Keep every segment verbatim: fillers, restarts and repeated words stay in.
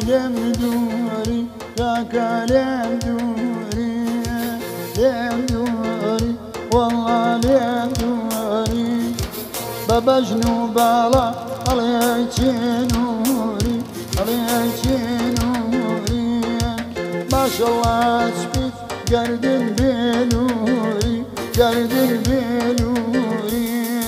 لێم دووری کاکە لێم دووری لێم دووری وەڵا لێم دووری بە بەژن و باڵا ئەڵێ چی نووری ئەڵێ چی نووری ماشەڵڵا سپیت گەردن بێنووری گەردن بێنووری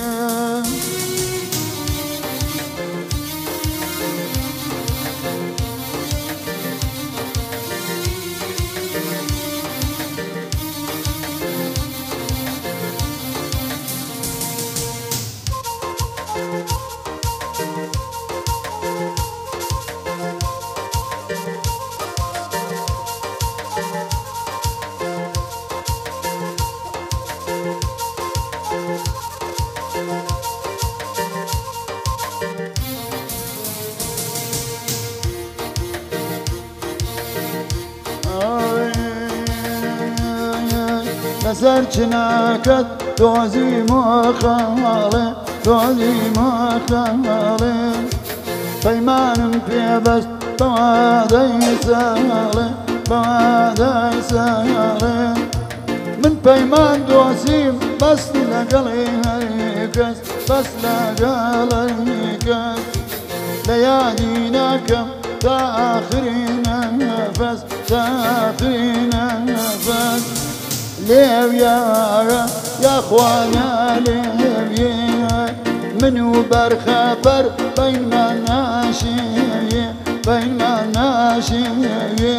لەسەر چناکەت دۆزی مۆخەڵێ دۆزی مۆخەڵێ پەیمانم پێبەست بەوادەی ساڵێ بەوادەی ساڵێ من پەیمان دۆزیم بەست لەگەڵی هەری کەس بەست لەگەڵی کەس لە یادی ناکەم تا ئاخری نەفەس تا ئاخری نەفەس لێو یارە یاخوانا لێویێ من و بەرخەبەر بەینمان ناشێوێ بەینمان ناشێوێ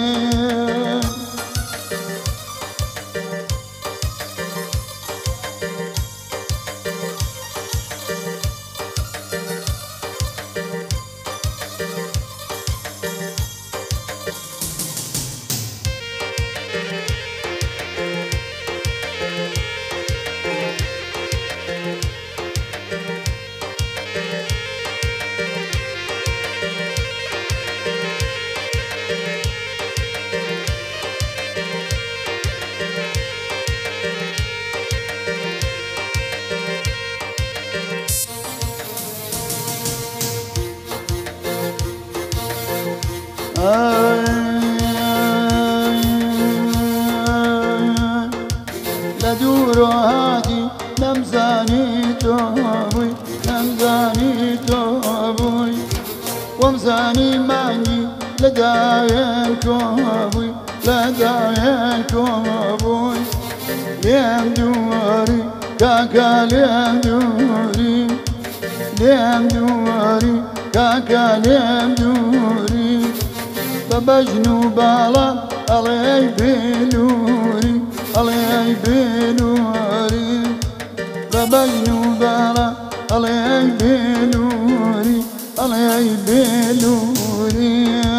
لە دوور و هاتی نەمزانی تۆ بووی نەمزانی تۆ بووی وەمزانی مانگی لەدایەن کۆ بووی لەدایەن کۆ بووی لێم دووری کاکە لێم دووری لێم دووری کاکە لێم دووری بە بەژن و باڵا ئەڵێ بێنووری ئەڵێ بێنووری بە بەژن و باڵا ئەڵێ بێنووری ئەڵێ بێنووری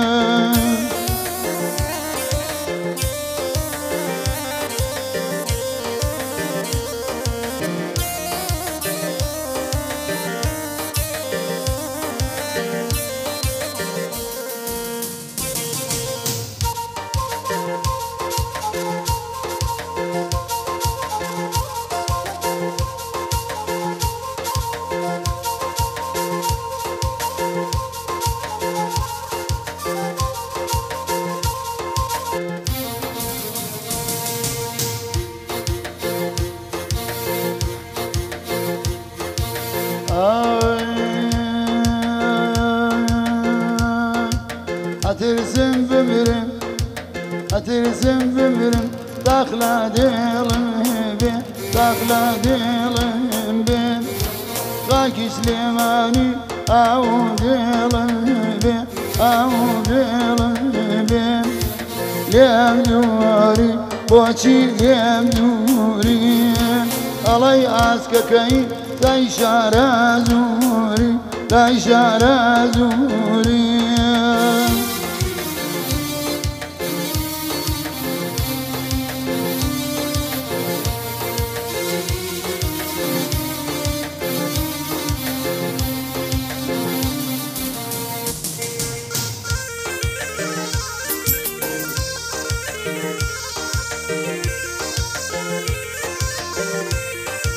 ئەترسم بمرم ئەترسم بمرم داخلا دێڵم بێ داخلا دێڵم بێ خاکی سلێمانی ئاو دێڵم بێ ئاو دێڵم بێ لێم دووری بۆچی لێم دووری ئەڵەی ئاسکەکەی لای شارە زووری لای شارە زووری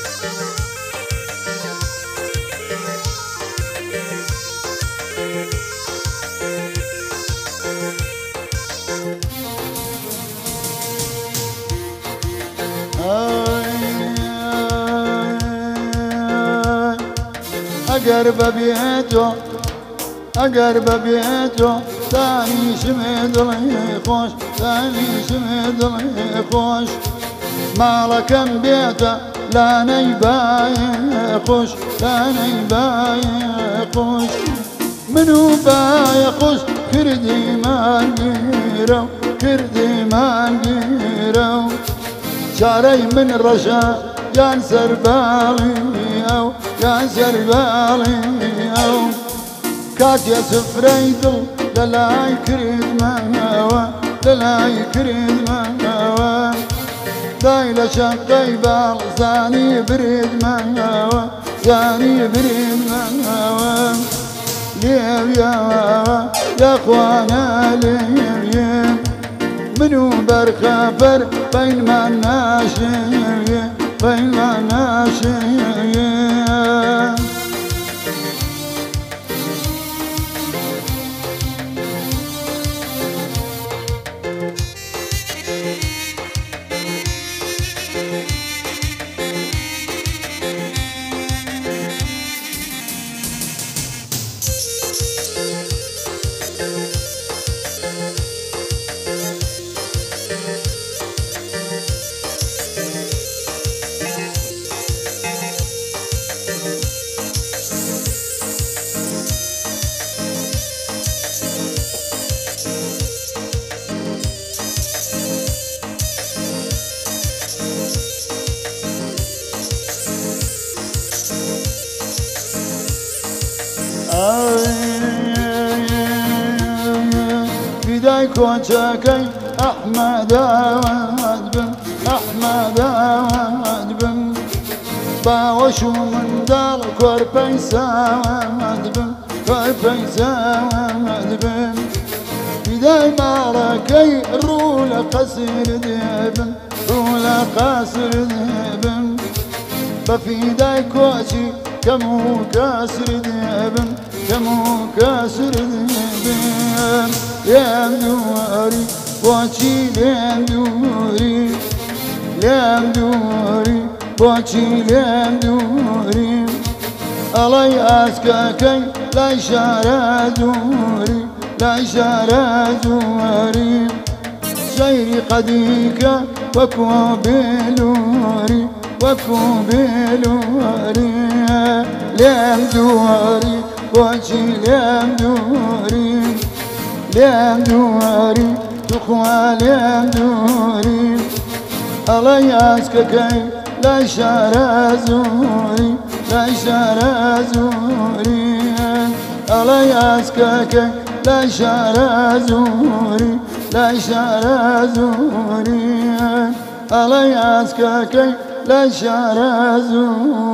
Thank you. ئەگەر بەبێتۆ ئەگەر بەبێتۆ دانیشمێ دڵی خۆش دانیشمێ دڵی خۆش ماڵەکەم بێتە لانەی بایە خۆش لانەی بایە خۆش من و بایە خۆش کردیمان گیرە و کردیمان گیرە و چارەی من ڕەشە یان سەرباڵی ئەو یان سەرباڵی ئەو کاتێ سفرەی دڵ لەلای کردمەوە لەلای کردمەوە دای لە شەقەی باڵ زانی بردمەوە زانی بردمەوە لێویەوە دەخوانە لێویە من و بەرخەفەر بەینمان ناشێویە بەینمان ناشێویە فدای کۆچەکەی ئەحمەداوات بم ئەحمەداوات بم باوەش و منداڵ کۆرپەی ساوات بم کۆرپەی ساوات بم فدای ماڵەکەی ڕوو لە قەسر دێبم ڕوو لە قەسر دێبم بە فیدای کۆچی کەم و کەسر دێبم کەم و کەسر دێبم لێم دووری بۆچی لێم دووری لێم دووری بۆچی لێم دووری ئەڵەی ئاسکەکەی لای شارە دووری لای شارە دووری سەیری قەدیکە وەکو بێلووری وەکو بێلووری لێم دووری بۆچی لێم دووری لێم دووری توخوا لێم دووری ئەڵەی ئاسکەکەی لای شارە زووری لای شارە زووری ئەڵەی ئاسکەکەی لای شارە زووری لای شارە زووری ئەڵەی ئاسکەکەی لای شارە زووری